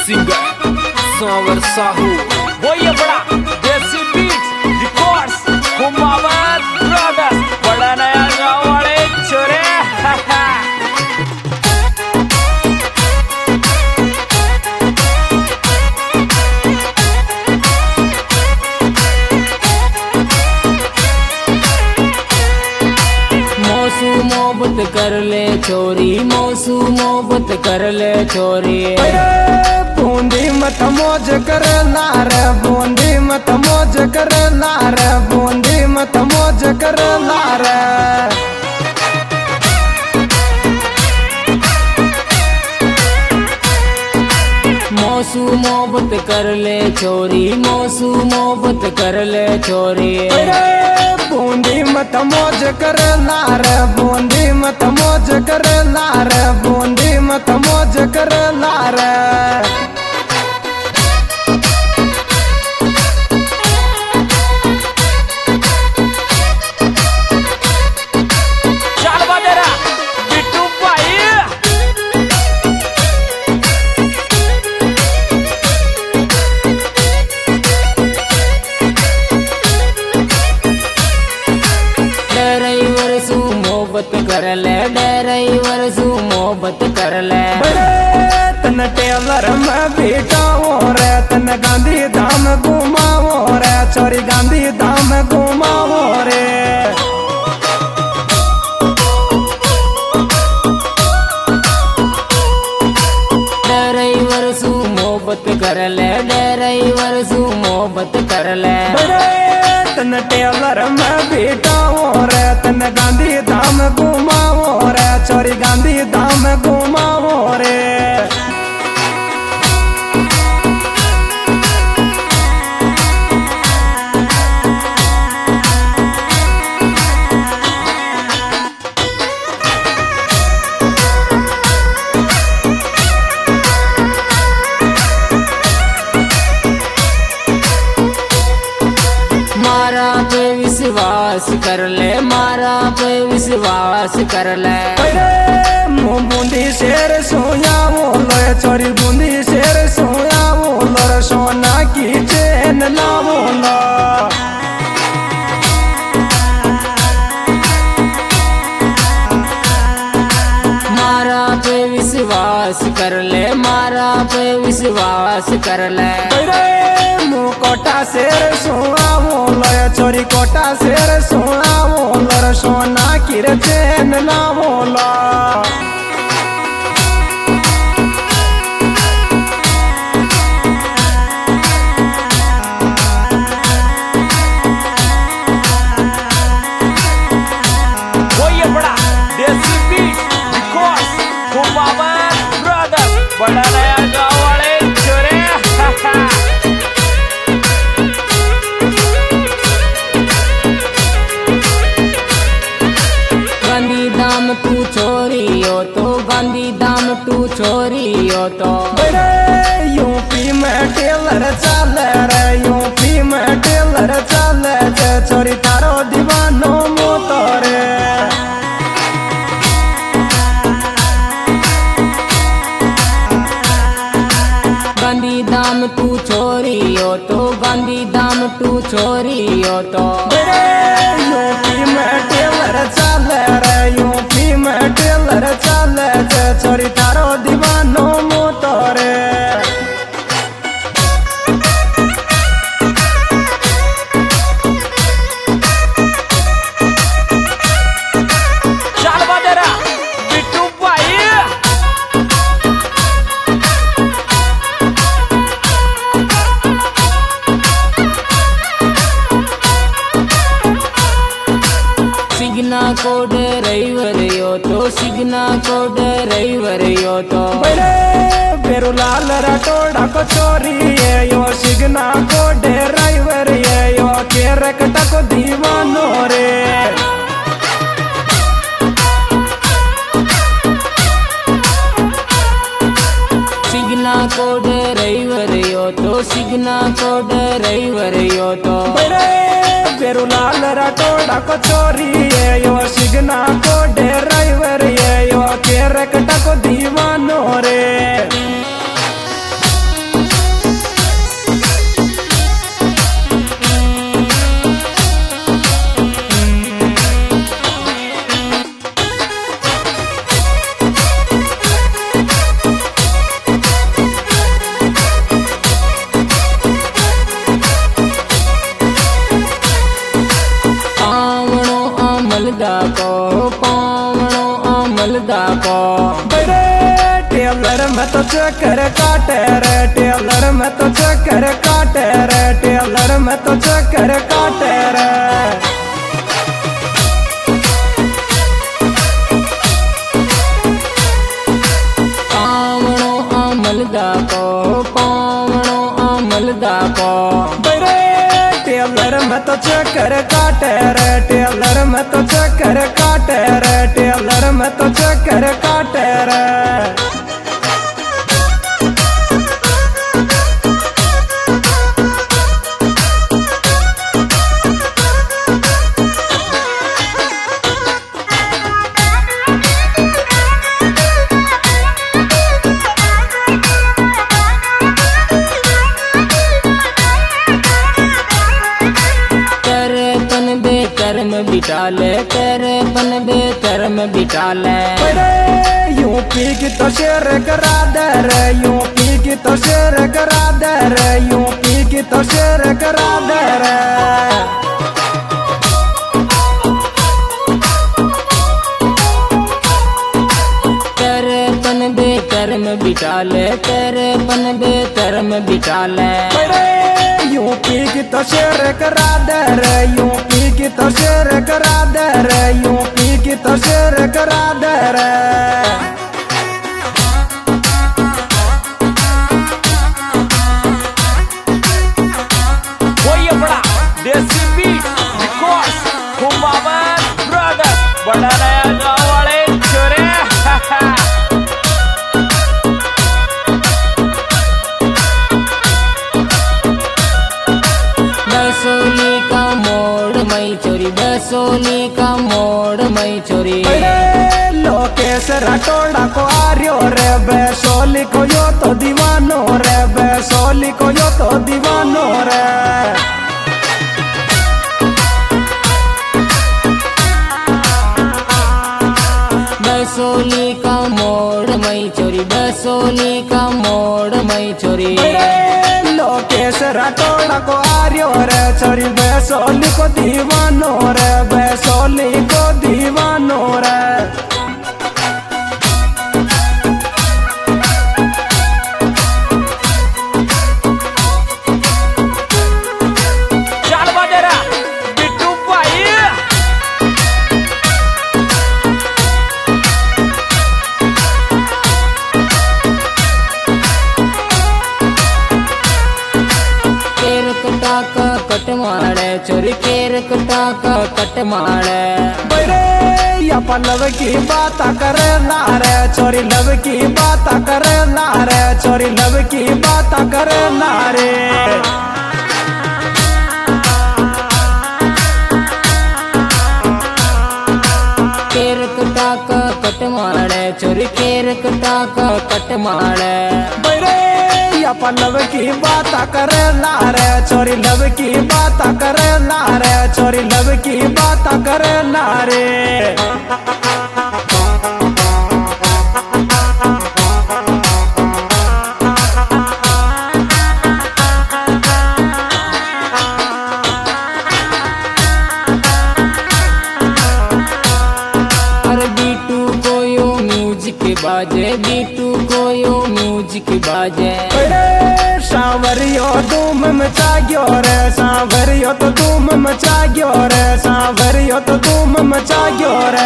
Singer सांवर साहू वो ये बड़ा देसी बीट रिकॉर्ड्स कुमावत ब्रदर्स बड़ा नया गाँव वाले छोरे मोहब्बत कर ले छोरी मौसू मोहब्बत कर ले छोरी बूंदी मत मौज कर लार बूंदी मत मौज कर लार बूंदी मत मौज कर लार मौसू मोहब्बत कर ले छोरी मौसू मोहब्बत कर ले छोरी बूंदी मत मौज कर लार बूंदी मत मौज कर लार बूंदी मत मौज कर लार कर ले ड्राइवर सू मोहब्बत कर ले तन टेलर में बेटाओ रे तन गांधी धाम घुमाओ रे छोरी गांधी धाम घुमाओ रे ड्राइवर सू मोहब्बत कर ले ड्राइवर सू मोहब्बत कर ले तन टेलर में बेटाओ रे तन गांधी धाम घुमाओ रे छोरी गांधी धाम घुमाओ रे मारा पे विश्वास कर ले मारा पे विश्वास कर ले मुँह बूंदी शेर सोया बोलो छोरी बूंदी शेर सोया बोलो सोना की चैन ला बोलो मारा पे विश्वास कर ले मारा पे विश्वास कर ले मुँह कोटा शेर सोया बोलो छोरी कोटा शेर सोया बोलो सोना की चैन ला बोलो वो ये बड़ा देसी बीट रिकॉर्ड्स कुमावत ब्रदर्स बड़ा नया गाँव वाले छोरे गांधी धाम तू छोरी हो तो गांधी धाम तू छोरी हो तो यूपी में टेलर चल रे यूपी में टेलर चल छोरी तारो दीवानो मोतरे गांधी धाम तू छोरी हो तो गांधी धाम तू छोरी हो तो यूपी में टेलर चल रे यूपी में टेलर चल छोरी तारो दीवानो मोतरे सिग्ना को ड्राइवर यो तो सिग्ना को ड्राइवर यो तो बेरू लाल रटोड़ा को चोरी है यो सिग्ना को ड्राइवर है यो के रकटा को दीवानो रे सिग्ना को ड्राइवर यो तो सिग्ना को ड्राइवर यो तो बेरू लाल रटोड़ा को चोरी है यो सिग्ना को ड्राइवर है यो के रकटा को दीवानो रे टेलर में तो चक्कर काटे रे, टेलर में तो चक्कर काटे रे, टेलर में तो चक्कर काटे रे। पावणो अमलदा को, पावणो अमलदा को, टेलर में तो चक्कर काटे रे, टेलर में तो चक्कर काटे रे, टेलर में तो चक्कर काटे रे। कर्म बिटा ले, तेरे पन बेकर्म बिटा ले। यूपी की तो शेर करा दे रे, यूपी की तो शेर करा दे रे, यूपी की तो शेर करा दे रे। तेरे पन बेकर्म बिटा ले, तेरे पन बेकर्म बिटा ले। यूपी की तो शेर करा दे रे, यूपी की तो शेर करा दे रे, यूपी की तो शेर करा दे रे। वही बड़ा देसी बीट रिकॉर्ड्स हुमावत ब्रदर्स, बड़ा नया गाँव वाले छोरे। बसोली का मोड़ मई चोरी, बसोली का मोड़ मई चोरी। लोकेश राठौड़ा को आर्यो रे, बैसोली को यो तो दीवानो रे, बैसोली को यो तो दीवानो रे। बसोली का मोड़ मई चोरी, बसोली का मोड़ मई चोरी। लोकेश राठौड़ा को आर्यो रे, छोरी बैसोली को दीवानो रे, बैसोली को दीवानो रे। चल बजेरा बिट्टू भाई। केर कटा का कट मारे चोरी, केर कटा का कट मारे। या पल्लव की बात करे ना रे, छोरी लव की बात करे ना रे, छोरी लव की बात करे ना रे। केर कटा का कट मारे चोरी, केर कटा का कट मारे। या पल्लव की बात करे ना रे, छोरी लव की बात करे ना रे, छोरी लव की बात करे ना रे। बाजे बीटू को यो म्यूजिक बाजे। सांवरियो धूम मचा गयो रे, सांवरियो तो धूम मचा गयो रे, सांवरियो तो धूम मचा गयो रे।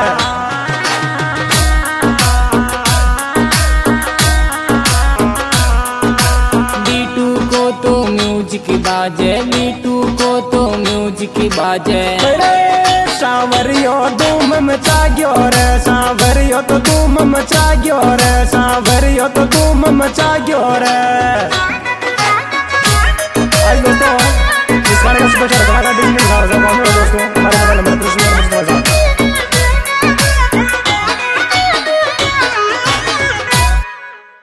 बीटू को तो म्यूजिक बाजे, बीटू को तो म्यूजिक बाजे। सांवरियो धूम मचा गयो रे, सांवरियो तो धूम मचा गयो रे, सांवरियो तो धूम मचा गयो रे। आज दोस्तों इस गाने का सुपर